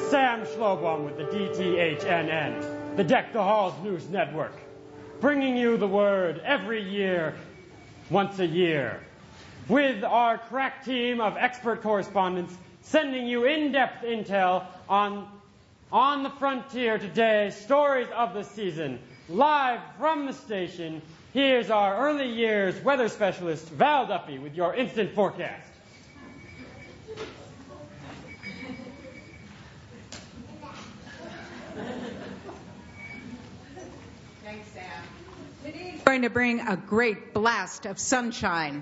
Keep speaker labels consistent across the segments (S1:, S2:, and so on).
S1: Sam Schlobaum with the DTHNN, the Deck the Halls News Network, bringing you the word every year, once a year, with our crack team of expert correspondents sending you in-depth intel on the frontier today, stories of the season, live from the station. Here's our early years weather specialist, Val Duffy, with your instant forecast.
S2: Thanks, Sam. Today's going to bring a great blast of sunshine.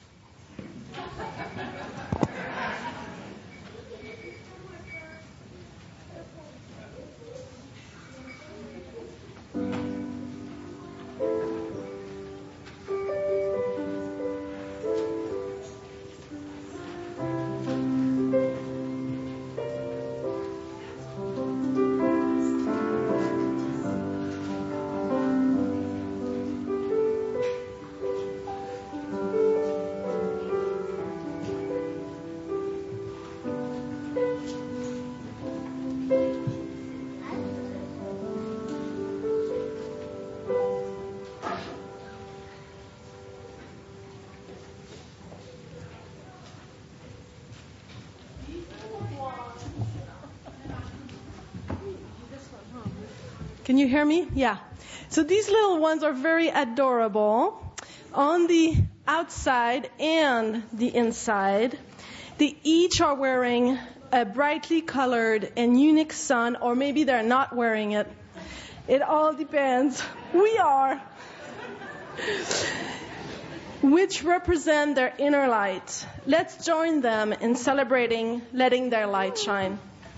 S3: Can you hear me? Yeah. So these little ones are very adorable. On the outside and the inside, they each are wearing a brightly colored and unique sun, or maybe they're not wearing it. It all depends. We are. Which represent their inner light. Let's join them in celebrating letting their light shine.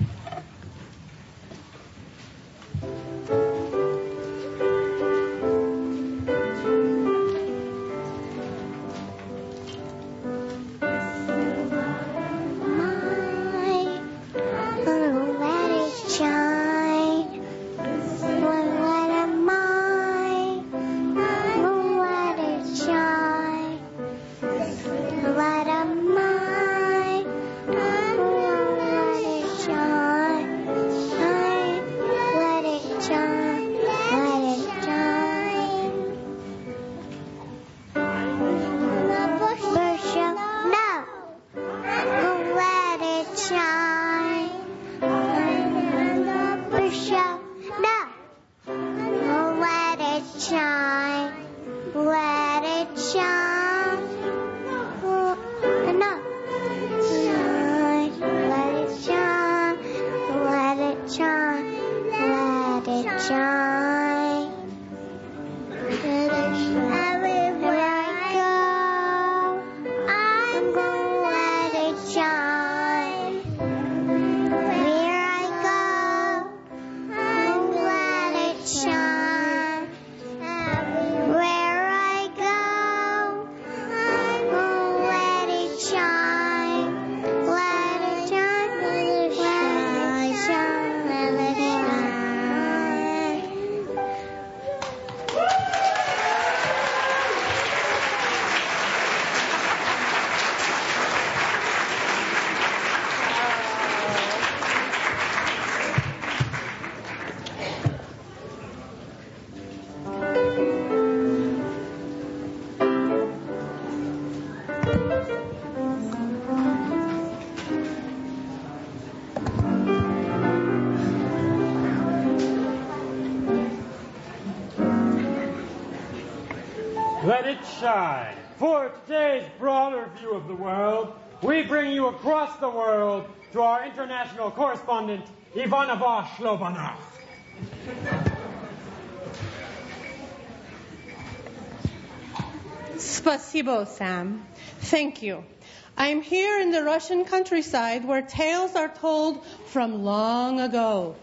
S1: Let it shine. For today's broader view of the world, we bring you across the world to our international correspondent, Ivana Shlobanov.
S4: Spasibo, Sam. Thank you. I'm here in the Russian countryside where tales are told from long ago.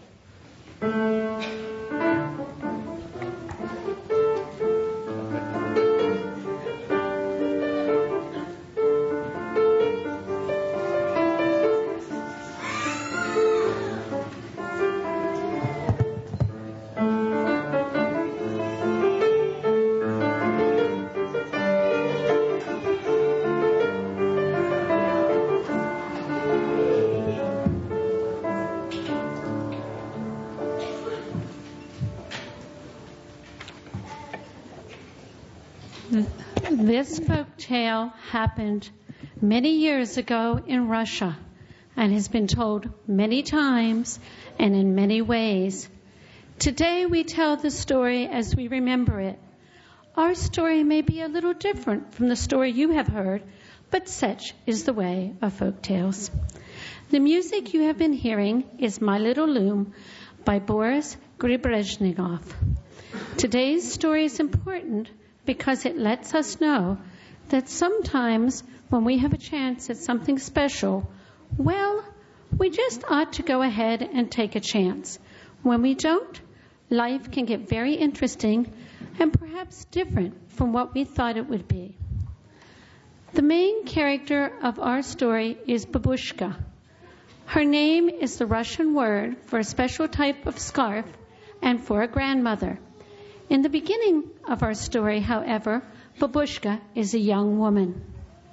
S5: This folk tale happened many years ago in Russia and has been told many times and in many ways. Today we tell the story as we remember it. Our story may be a little different from the story you have heard, but such is the way of folk tales. The music you have been hearing is My Little Loom by Boris Gribrezhnikov. Today's story is important because it lets us know that sometimes when we have a chance at something special, well, we just ought to go ahead and take a chance. When we don't, life can get very interesting and perhaps different from what we thought it would be. The main character of our story is Babushka. Her name is the Russian word for a special type of scarf and for a grandmother. In the beginning of our story, however, Babushka is a young woman.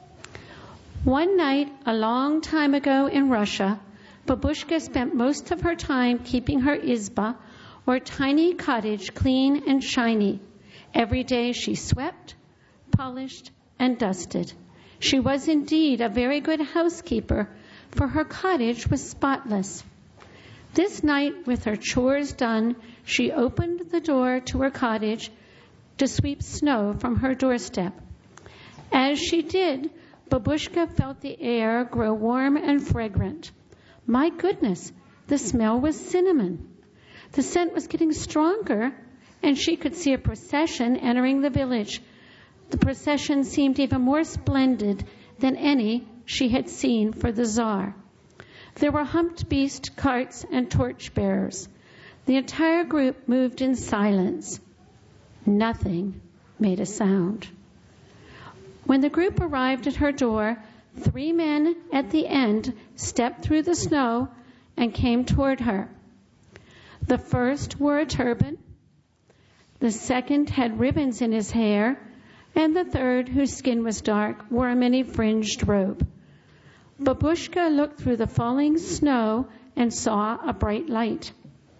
S5: One night, a long time ago in Russia, Babushka spent most of her time keeping her izba, or tiny cottage, clean and shiny. Every day she swept, polished, and dusted. She was indeed a very good housekeeper, for her cottage was spotless. This night, with her chores done, she opened the door to her cottage to sweep snow from her doorstep. As she did, Babushka felt the air grow warm and fragrant. My goodness, the smell was cinnamon. The scent was getting stronger, and she could see a procession entering the village. The procession seemed even more splendid than any she had seen for the Tsar. There were humped beast carts and torch-bearers. The entire group moved in silence. Nothing made a sound. When the group arrived at her door, 3 men at the end stepped through the snow and came toward her. The first wore a turban, the second had ribbons in his hair, and the third, whose skin was dark, wore a many-fringed robe. Babushka looked through the falling snow and saw a bright light.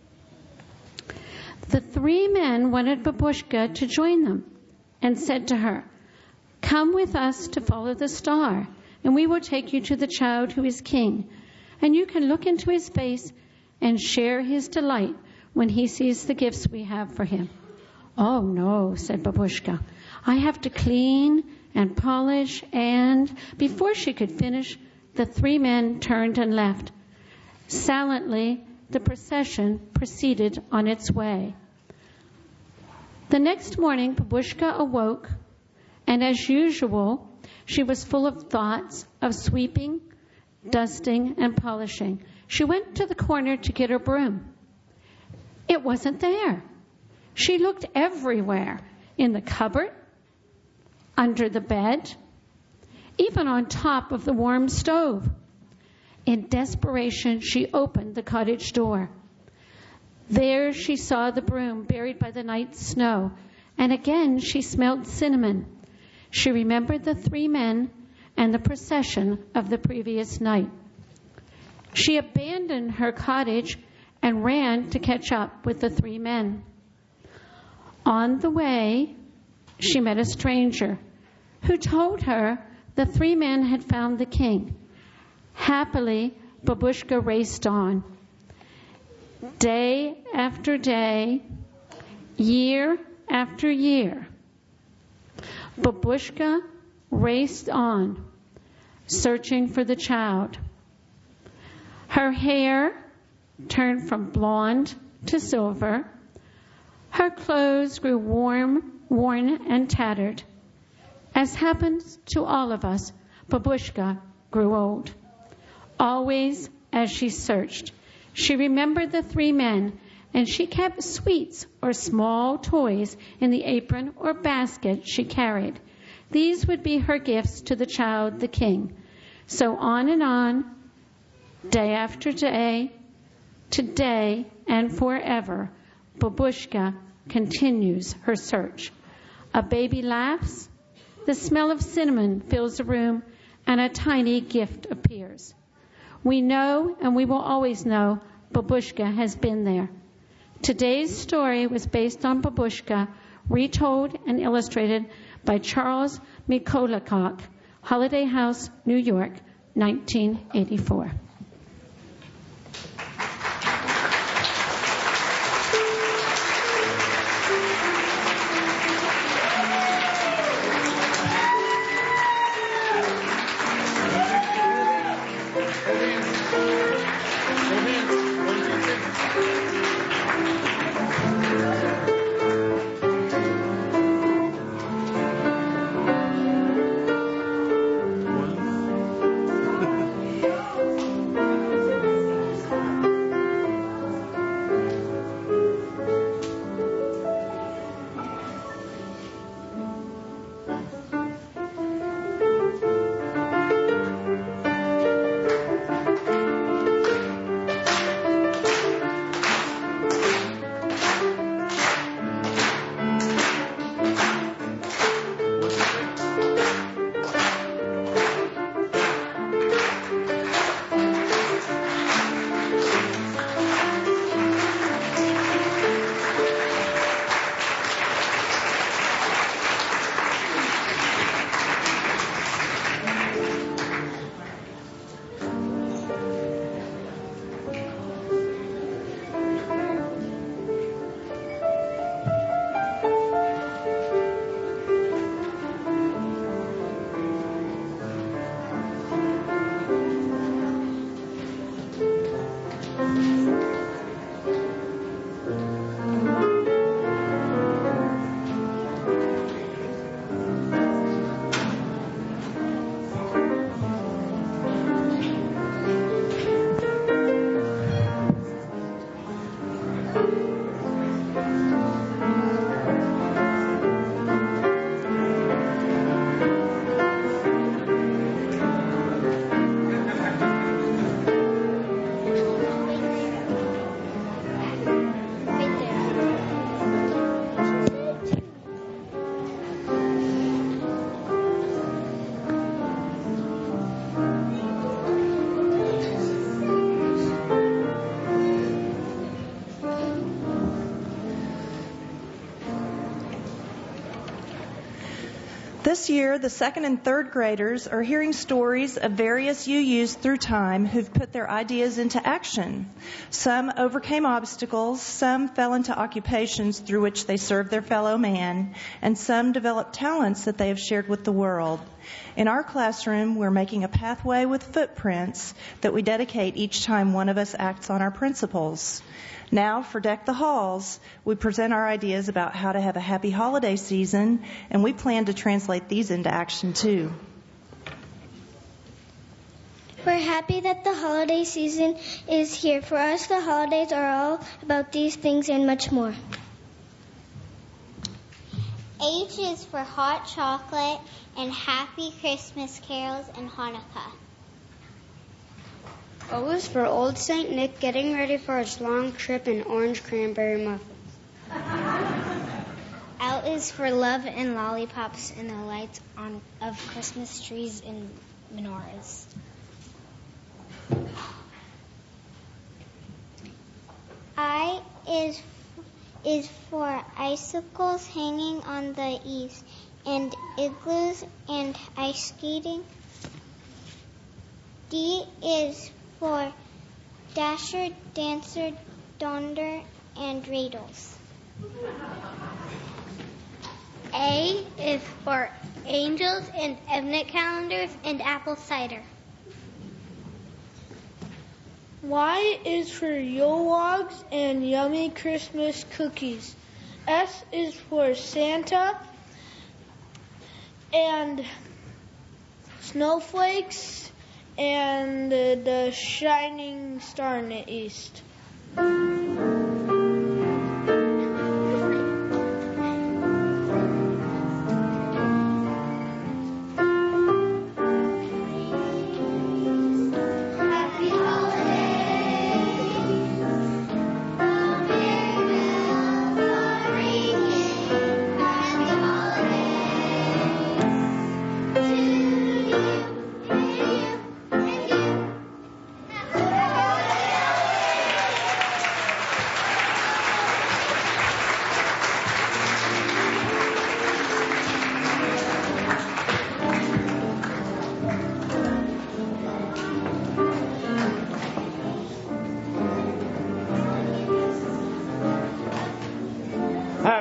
S5: The 3 men wanted Babushka to join them and said to her, "Come with us to follow the star, and we will take you to the child who is king, and you can look into his face and share his delight when he sees the gifts we have for him." "Oh, no," said Babushka. "I have to clean and polish," and before she could finish, the 3 men turned and left. Silently, the procession proceeded on its way. The next morning, Babushka awoke, and as usual, she was full of thoughts of sweeping, dusting, and polishing. She went to the corner to get her broom. It wasn't there. She looked everywhere, in the cupboard, under the bed, even on top of the warm stove. In desperation, she opened the cottage door. There she saw the broom buried by the night's snow, and again she smelled cinnamon. She remembered the 3 men and the procession of the previous night. She abandoned her cottage and ran to catch up with the 3 men. On the way, she met a stranger who told her the 3 men had found the king. Happily, Babushka raced on. Day after day, year after year, Babushka raced on, searching for the child. Her hair turned from blonde to silver. Her clothes grew worn, and tattered. As happens to all of us, Babushka grew old. Always, as she searched, she remembered the 3 men, and she kept sweets or small toys in the apron or basket she carried. These would be her gifts to the child, the king. So on, day after day, today and forever, Babushka continues her search. A baby laughs, the smell of cinnamon fills the room, and a tiny gift appears. We know, and we will always know, Babushka has been there. Today's story was based on Babushka, retold and illustrated by Charles Mikolikok, Holiday House, New York, 1984.
S6: This year, the second and third graders are hearing stories of various UUs through time who've put their ideas into action. Some overcame obstacles, some fell into occupations through which they served their fellow man, and some developed talents that they have shared with the world. In our classroom, we're making a pathway with footprints that we dedicate each time one of us acts on our principles. Now, for Deck the Halls, we present our ideas about how to have a happy holiday season, and we plan to translate these into action too.
S7: We're happy that the holiday season is here. For us, the holidays are all about these things and much more.
S8: H is for hot chocolate and happy Christmas carols and Hanukkah.
S9: O is for Old St. Nick getting ready for his long trip in orange cranberry muffins.
S8: L is for love and lollipops and the lights of Christmas trees and menorahs. I is for icicles hanging on the eaves and igloos and ice skating. D is for Dasher, Dancer, Donder, and Dreidels.
S10: A is for angels and Advent calendars and apple cider.
S11: Y is for Yule logs and yummy Christmas cookies. S is for Santa and snowflakes and the shining star in the east.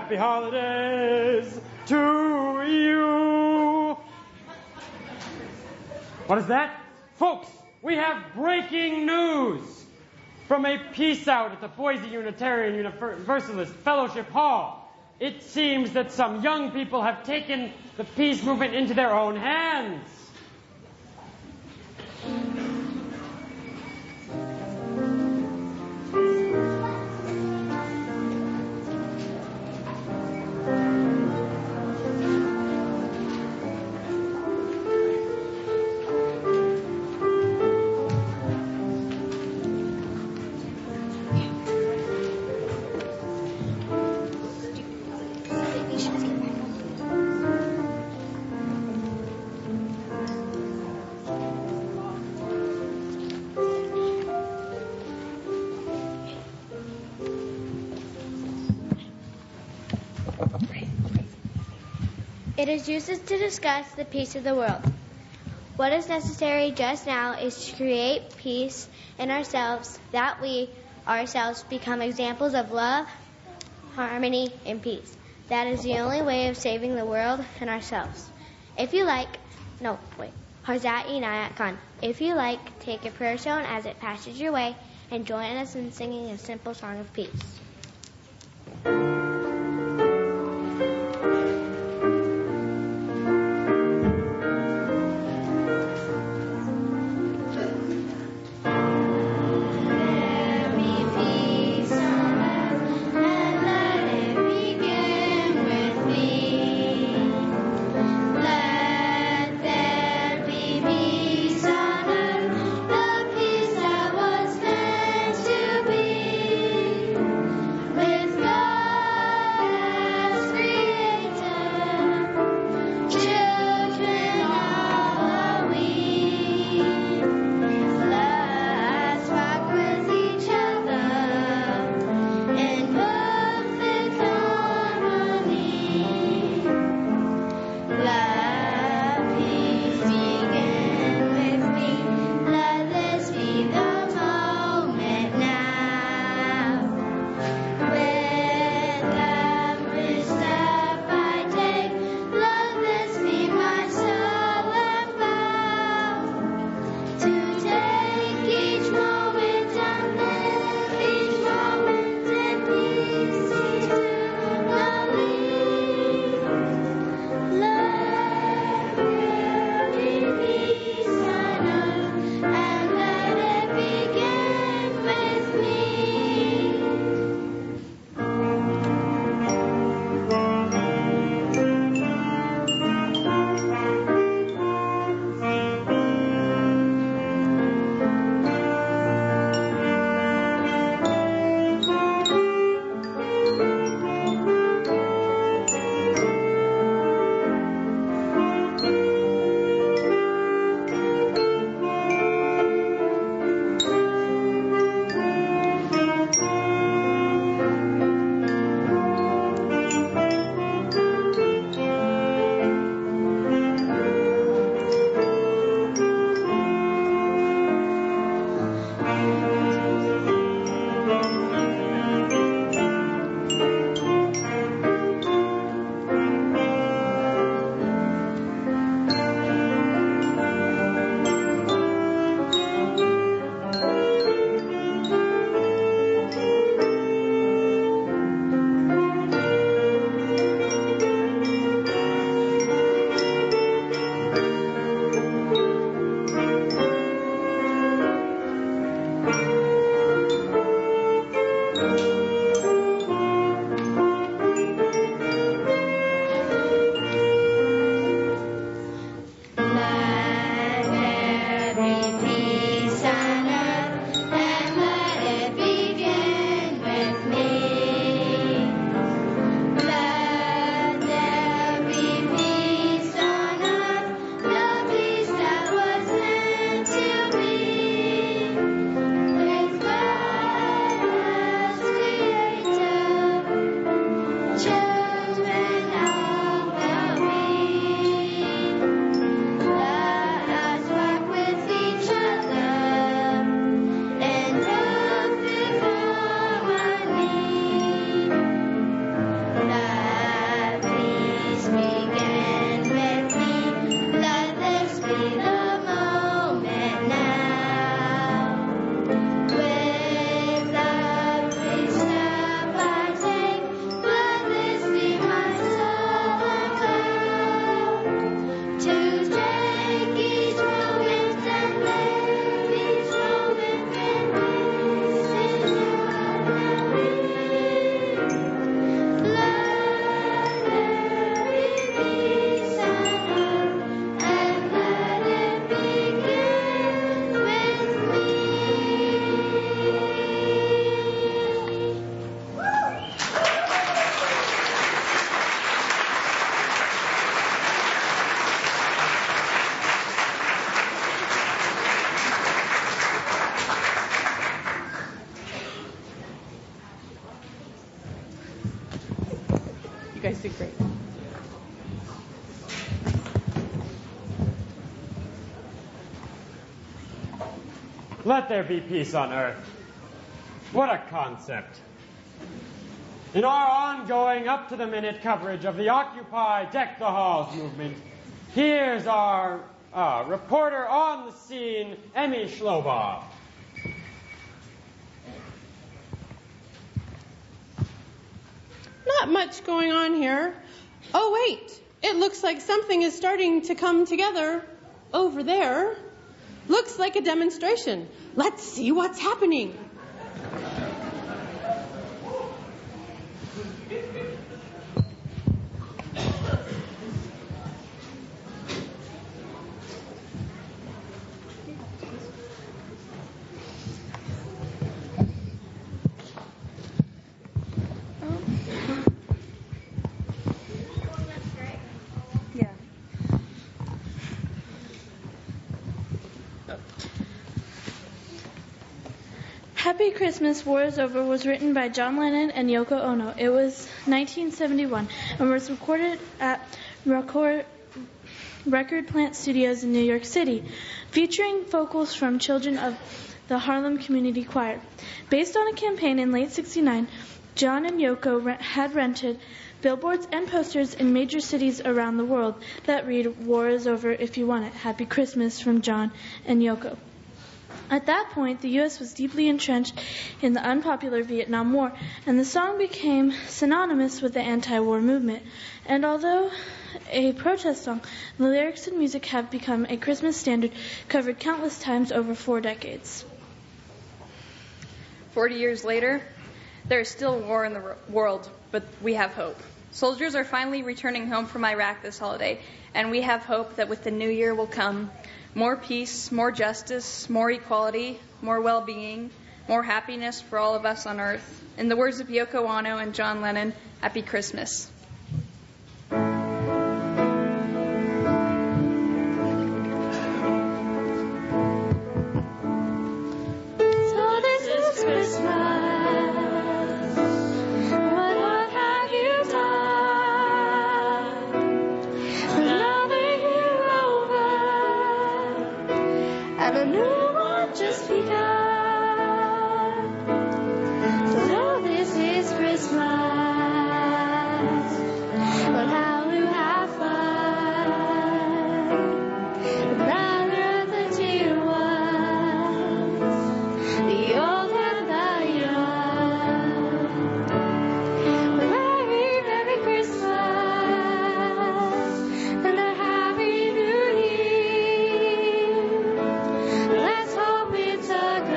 S1: Happy holidays to you. What is that? Folks, we have breaking news from a peace out at the Boise Unitarian Universalist Fellowship Hall. It seems that some young people have taken the peace movement into their own hands.
S10: It is useless to discuss the peace of the world. What is necessary just now is to create peace in ourselves, that we ourselves become examples of love, harmony, and peace. That is the only way of saving the world and ourselves. If you like, Harzat Inayat Khan. If you like, take a prayer stone as it passes your way and join us in singing a simple song of peace.
S3: be great.
S1: Let there be peace on earth. What a concept. In our ongoing up-to-the-minute coverage of the Occupy Deck the Halls movement, here's our reporter on the scene, Emmy Schlobaugh.
S4: Not much going on here. Oh, wait. It looks like something is starting to come together over there. Looks like a demonstration. Let's see what's happening.
S12: Happy Christmas, War is Over was written by John Lennon and Yoko Ono. It was 1971 and was recorded at Record Plant Studios in New York City, featuring vocals from children of the Harlem Community Choir. Based on a campaign in late '69, John and Yoko had rented billboards and posters in major cities around the world that read, "War is over if you want it. Happy Christmas" from John and Yoko. At that point, the U.S. was deeply entrenched in the unpopular Vietnam War, and the song became synonymous with the anti-war movement. And although a protest song, the lyrics and music have become a Christmas standard covered countless times over 4 decades.
S13: 40 years later, there is still war in the world, but we have hope. Soldiers are finally returning home from Iraq this holiday, and we have hope that with the new year will come more peace, more justice, more equality, more well-being, more happiness for all of us on earth. In the words of Yoko Ono and John Lennon, Happy Christmas.
S14: Let's hope it's a good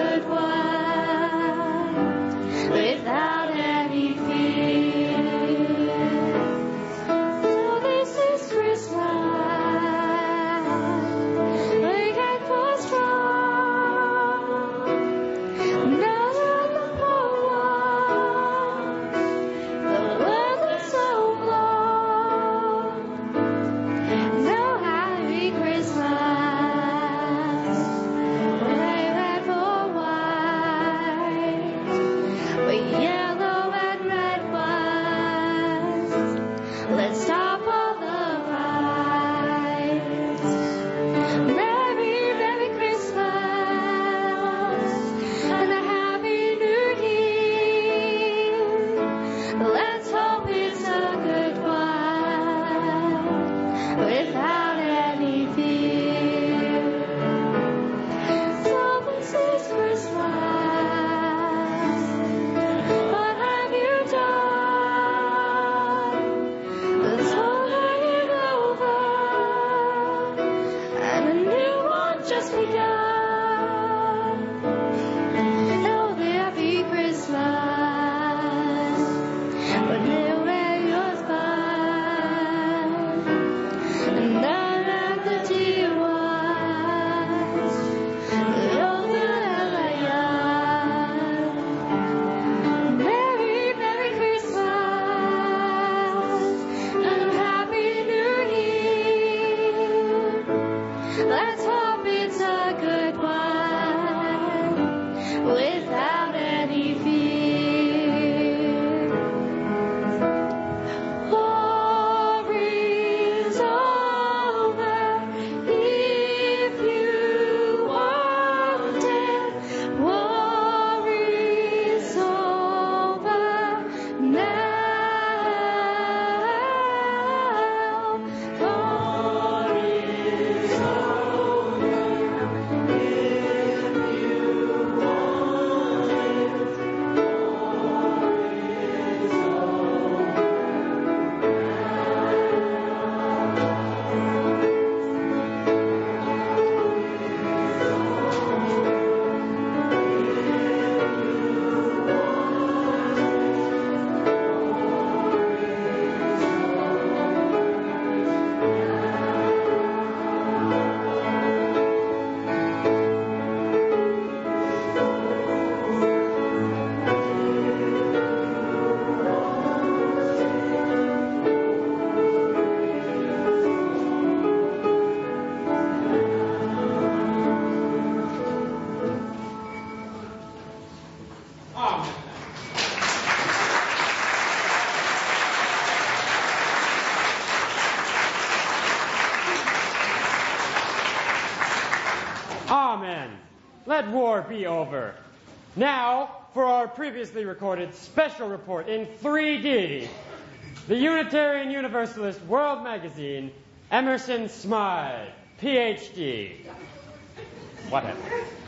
S1: let war be over. Now, for our previously recorded special report in 3D, the Unitarian Universalist World Magazine, Emerson Smythe, Ph.D. What happened?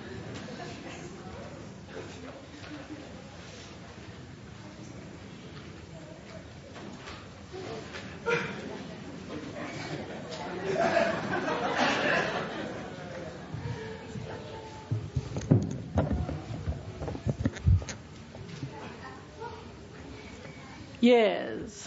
S3: Yes.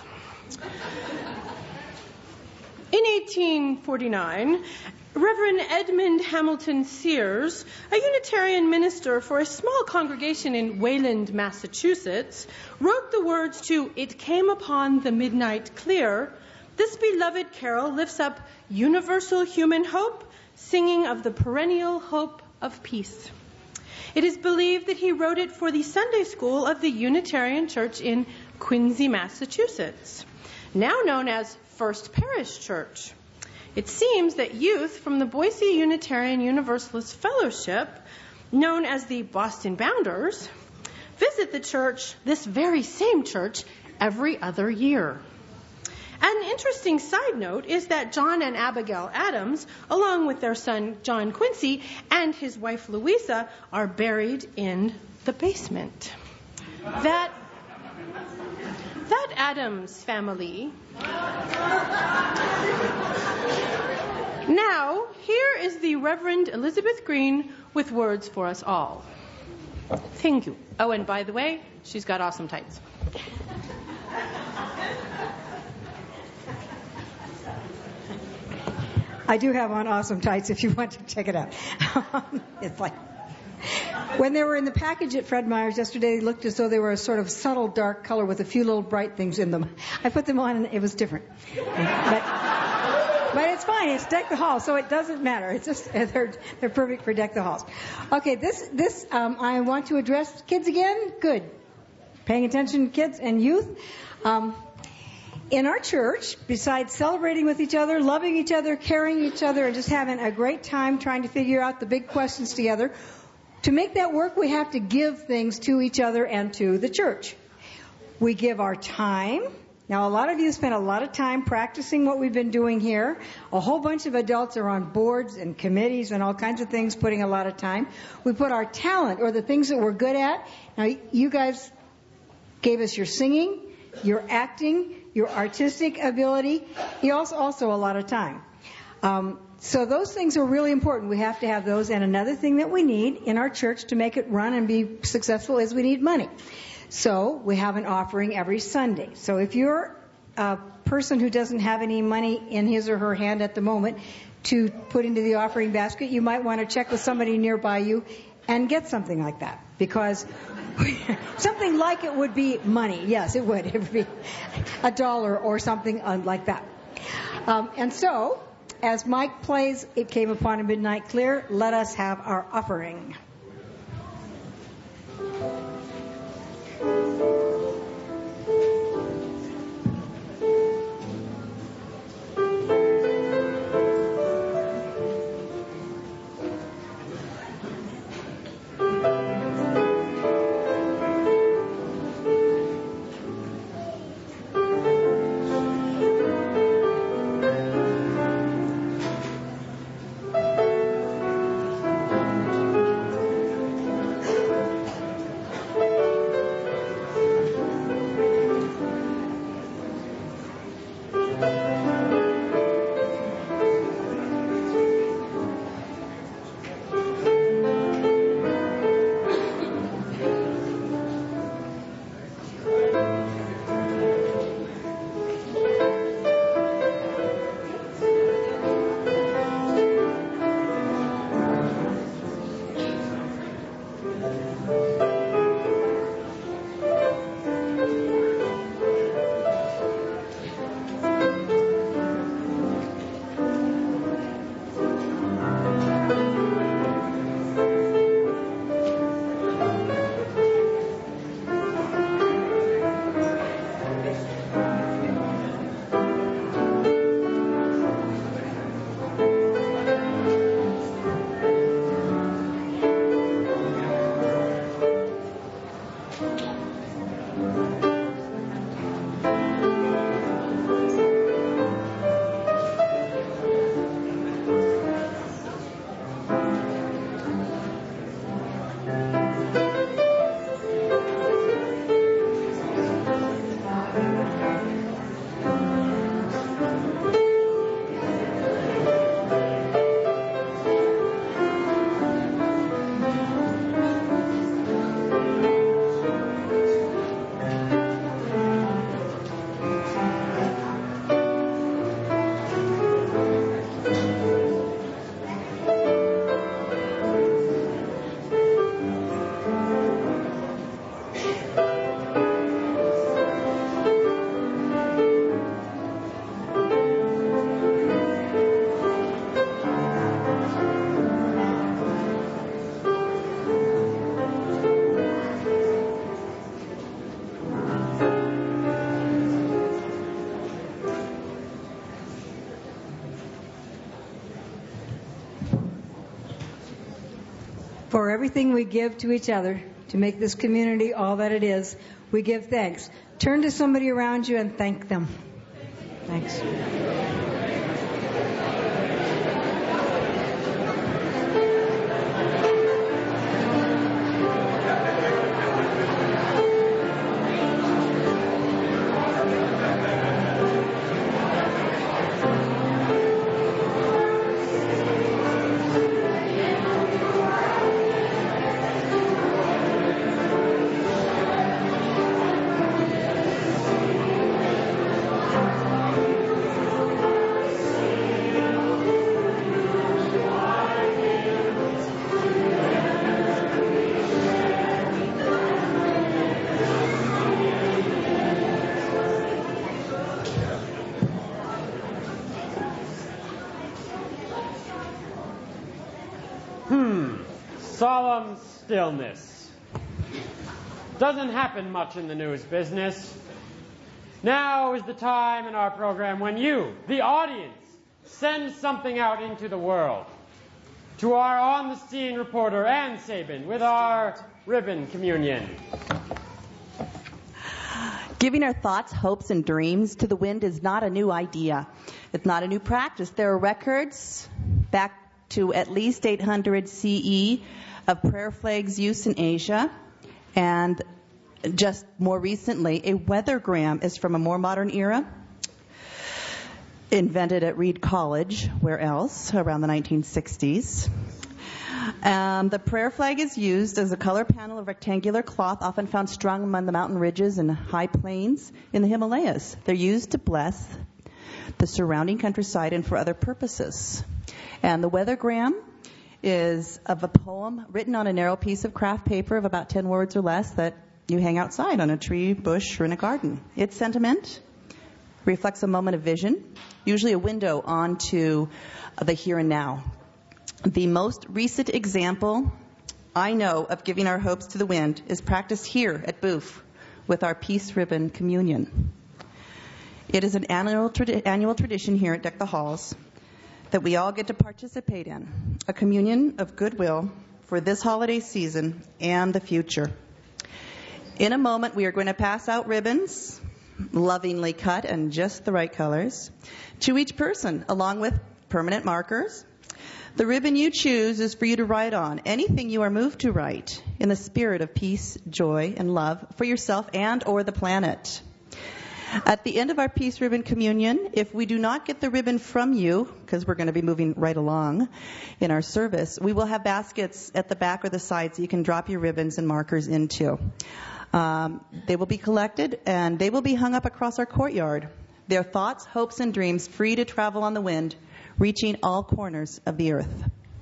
S3: In 1849, Reverend Edmund Hamilton Sears, a Unitarian minister for a small congregation in Wayland, Massachusetts, wrote the words to "It Came Upon the Midnight Clear." This beloved carol lifts up universal human hope, singing of the perennial hope of peace. It is believed that he wrote it for the Sunday school of the Unitarian Church in Quincy, Massachusetts, now known as First Parish Church. It seems that youth from the Boise Unitarian Universalist Fellowship, known as the Boston Bounders, visit the church, this very same church, every other year. An interesting side note is that John and Abigail Adams, along with their son John Quincy and his wife Louisa, are buried in the basement. That Adams family. Now, here is the Reverend Elizabeth Green with words for us all. Thank you. Oh, and by the way, she's got awesome tights.
S14: I do have on awesome tights if you want to check it out. It's like, when they were in the package at Fred Meyer's yesterday, they looked as though they were a sort of subtle dark color with a few little bright things in them. I put them on and it was different. But it's fine. It's Deck the Halls, so it doesn't matter. It's just they're perfect for Deck the Halls. Okay, this I want to address kids again. Good. Paying attention, kids and youth. In our church, besides celebrating with each other, loving each other, caring each other, and just having a great time trying to figure out the big questions together, to make that work, we have to give things to each other and to the church. We give our time. Now, a lot of you spend a lot of time practicing what we've been doing here. A whole bunch of adults are on boards and committees and all kinds of things, putting a lot of time. We put our talent, or the things that we're good at. Now, you guys gave us your singing, your acting, your artistic ability. You also a lot of time. So those things are really important. We have to have those. And another thing that we need in our church to make it run and be successful is we need money. So we have an offering every Sunday. So if you're a person who doesn't have any money in his or her hand at the moment to put into the offering basket, you might want to check with somebody nearby you and get something like that. Because something like it would be money. Yes, it would. It would be $1 or something like that. And so, as Mike plays It Came Upon a Midnight Clear, let us have our offering. For everything we give to each other to make this community all that it is, we give thanks. Turn to somebody around you and thank them. Thanks.
S1: Solemn stillness. Doesn't happen much in the news business. Now is the time in our program when you, the audience, send something out into the world. To our on-the-scene reporter, Ann Sabin, with our ribbon communion.
S15: Giving our thoughts, hopes, and dreams to the wind is not a new idea. It's not a new practice. There are records back to at least 800 CE of prayer flags use in Asia. And just more recently, a weathergram is from a more modern era, invented at Reed College, where else, around the 1960s. The prayer flag is used as a color panel of rectangular cloth, often found strung among the mountain ridges and high plains in the Himalayas. They're used to bless the surrounding countryside and for other purposes. And the weathergram is of a poem written on a narrow piece of craft paper of about 10 words or less that you hang outside on a tree, bush, or in a garden. Its sentiment reflects a moment of vision, usually a window onto the here and now. The most recent example I know of giving our hopes to the wind is practiced here at Booth with our Peace Ribbon Communion. It is an annual tradition here at Deck the Halls that we all get to participate in, a communion of goodwill for this holiday season and the future. In a moment, we are going to pass out ribbons, lovingly cut and just the right colors, to each person, along with permanent markers. The ribbon you choose is for you to write on anything you are moved to write in the spirit of peace, joy, and love for yourself and or the planet. At the end of our Peace Ribbon Communion, if we do not get the ribbon from you, because we're going to be moving right along in our service, we will have baskets at the back or the sides that you can drop your ribbons and markers into. They will be collected and they will be hung up across our courtyard. Their thoughts, hopes, and dreams free to travel on the wind, reaching all corners of the earth.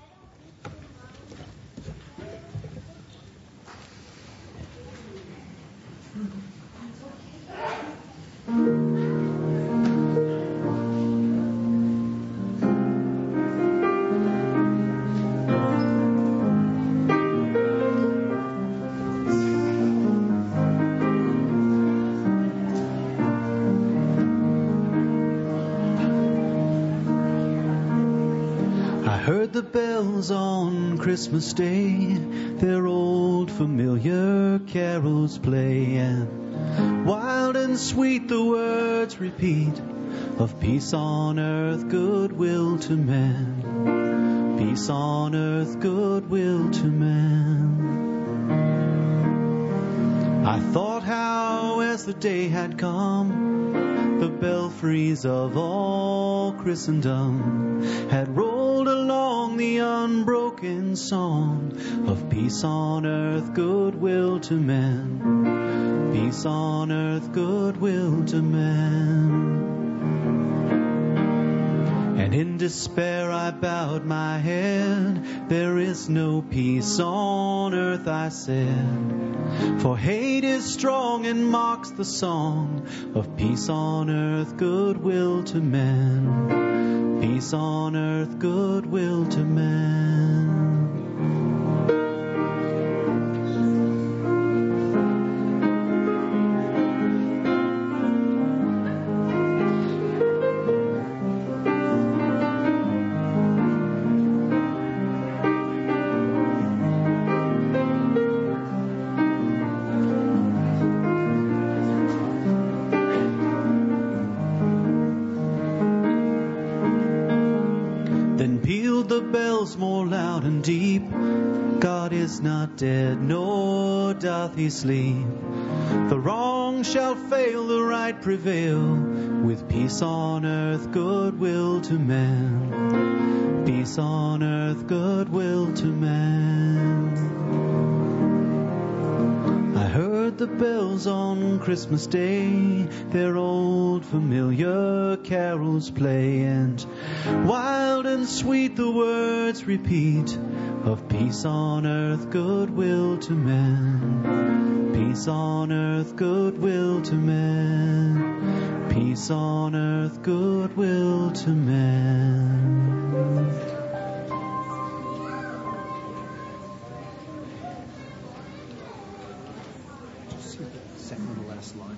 S16: Heard the bells on Christmas Day, their old familiar carols play, and wild and sweet the words repeat of peace on earth, goodwill to man. Peace on earth, goodwill to man. I thought how as the day had come, the belfries of all Christendom had rolled along the unbroken song of peace on earth, goodwill to men. Peace on earth, goodwill to men. And in despair I bowed my head. There is no peace on earth, I said, for hate is strong and mocks the song of peace on earth, goodwill to men. Peace on earth, goodwill to men. broad and deep. God is not dead, nor doth he sleep. The wrong shall fail, the right prevail, with peace on earth, goodwill to man. Peace on earth, goodwill to man. I heard the bells on Christmas Day, their old familiar carols play, and wild and sweet the words repeat of peace on earth, goodwill to man. Peace on earth, goodwill to man. Peace on earth, goodwill to man.
S17: Just see the second to last line.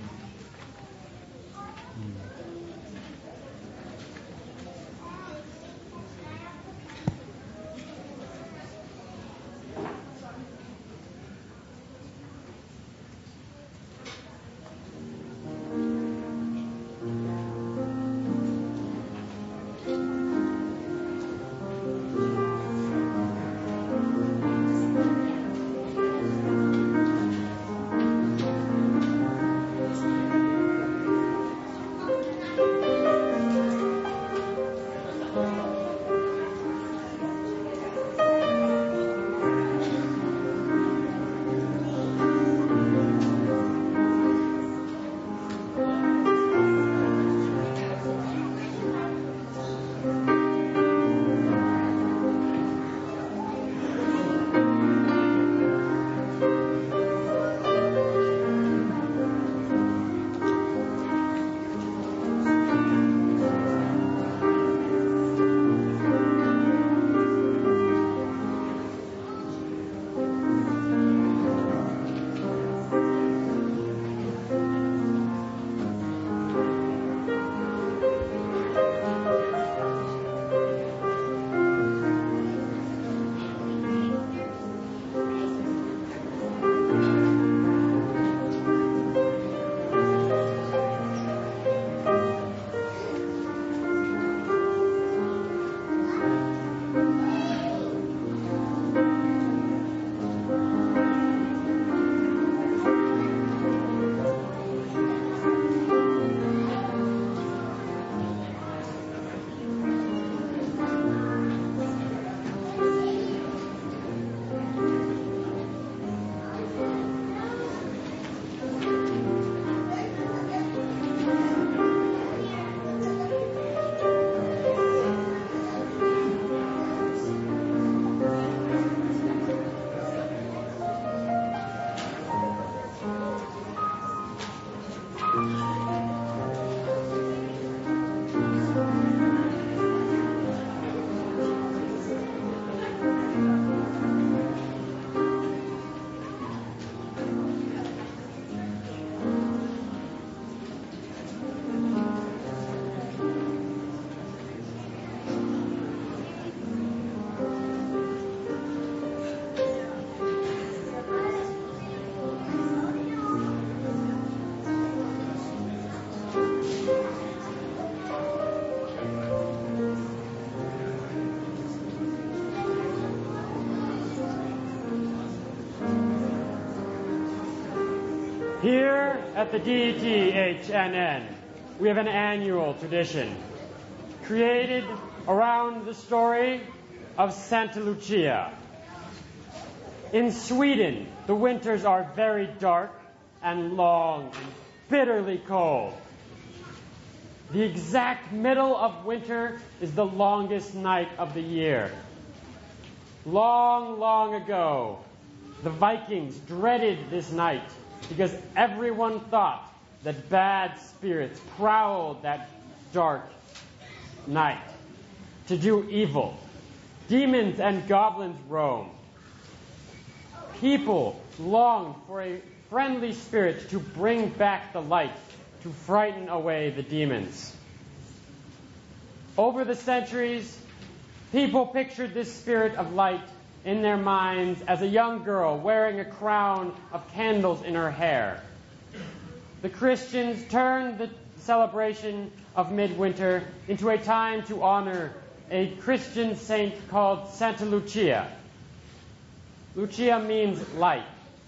S1: Here at the DTHNN, we have an annual tradition created around the story of Santa Lucia. In Sweden, the winters are very dark and long and bitterly cold. The exact middle of winter is the longest night of the year. Long, long ago, the Vikings dreaded this night because everyone thought that bad spirits prowled that dark night to do evil. Demons and goblins roam. People longed for a friendly spirit to bring back the light, to frighten away the demons. Over the centuries, people pictured this spirit of light in their minds as a young girl wearing a crown of candles in her hair. The Christians turned the celebration of midwinter into a time to honor a Christian saint called Santa Lucia. Lucia means light.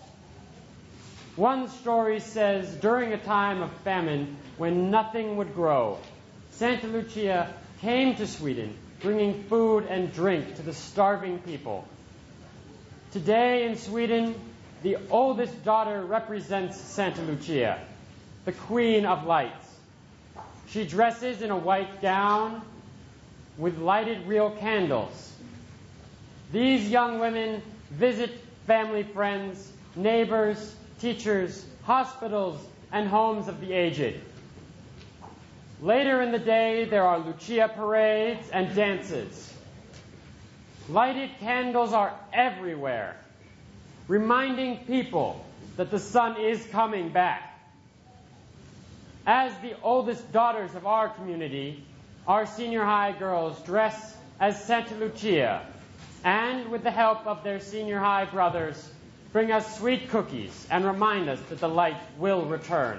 S1: One story says during a time of famine when nothing would grow, Santa Lucia came to Sweden bringing food and drink to the starving people. Today in Sweden, the oldest daughter represents Santa Lucia, the Queen of Lights. She dresses in a white gown with lighted real candles. These young women visit family friends, neighbors, teachers, hospitals, and homes of the aged. Later in the day, there are Lucia parades and dances. Lighted candles are everywhere, reminding people that the sun is coming back. As the oldest daughters of our community, our senior high girls dress as Santa Lucia and, with the help of their senior high brothers, bring us sweet cookies and remind us that the light will return.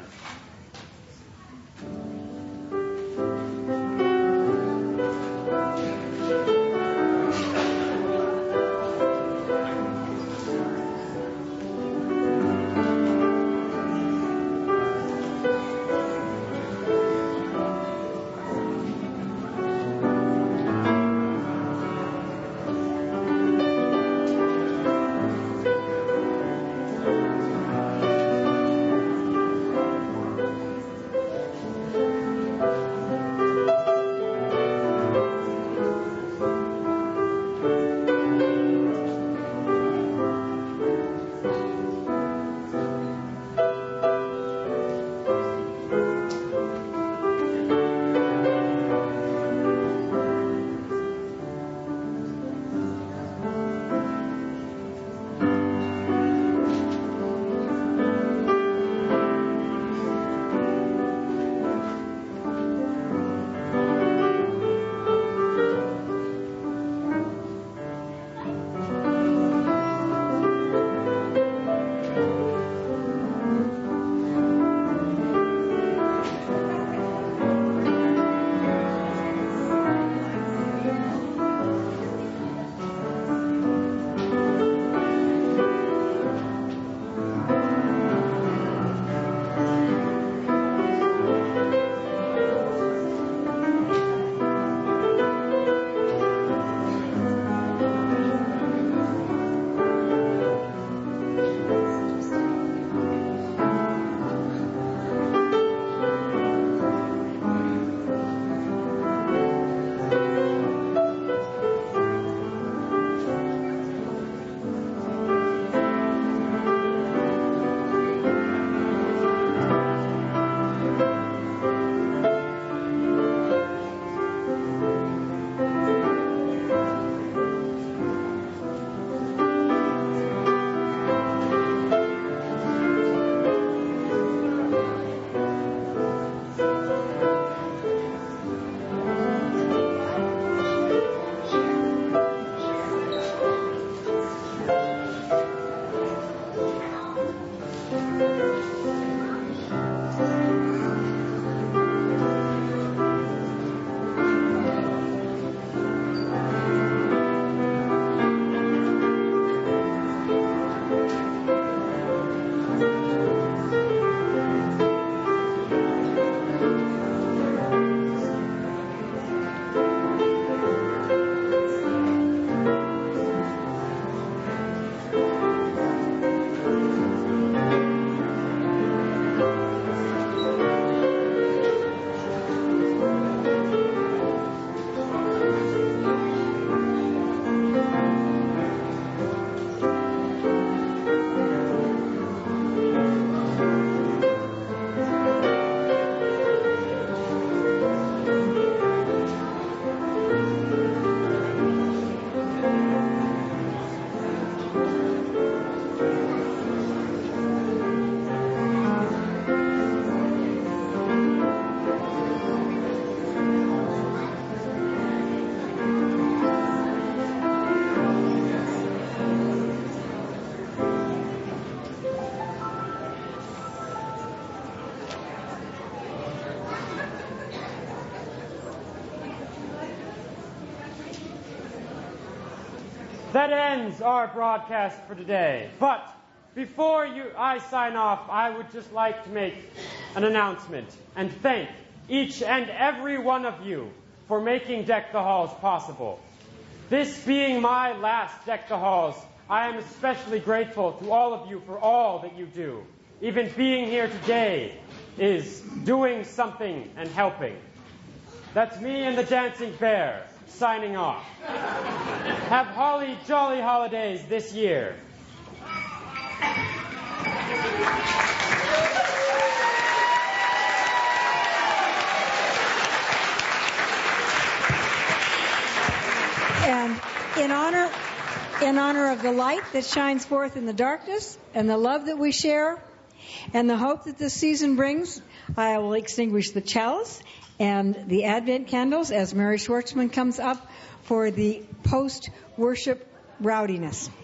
S1: That ends our broadcast for today. But before I sign off, I would just like to make an announcement and thank each and every one of you for making Deck the Halls possible. This being my last Deck the Halls, I am especially grateful to all of you for all that you do. Even being here today is doing something and helping. That's me and the Dancing Bear signing off. Have holly jolly holidays this year.
S14: And in honor of the light that shines forth in the darkness and the love that we share and the hope that this season brings, I will extinguish the chalice and the Advent candles as Mary Schwartzman comes up for the post-worship rowdiness.